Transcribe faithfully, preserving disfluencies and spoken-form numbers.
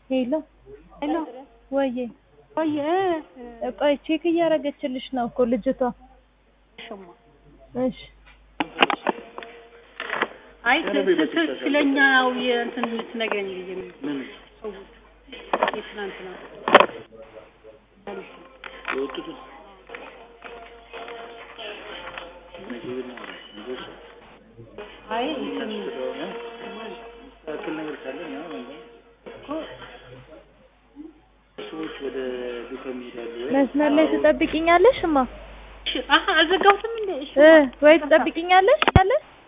ሄሎ ሄሎ ወዬ ወዬ ቆይ ቼክ እያደረገችልሽ ነው እኮ ልጅቷ። ሽማ እሺ አይ ስለኛው የእንትን ልትነግረኝ ብዬ ምን ሰው የትናንት ነው ወጥቶ አይ እንትን ታክል ነገር ካለ ነው እኮ ሰዎች ወደ ዱከም ይሄዳሉ። መስመር ላይ ትጠብቂኛለሽ? እማ አሃ አዘጋውትም እንዴ? እሺ እ ወይ ትጠብቂኛለሽ?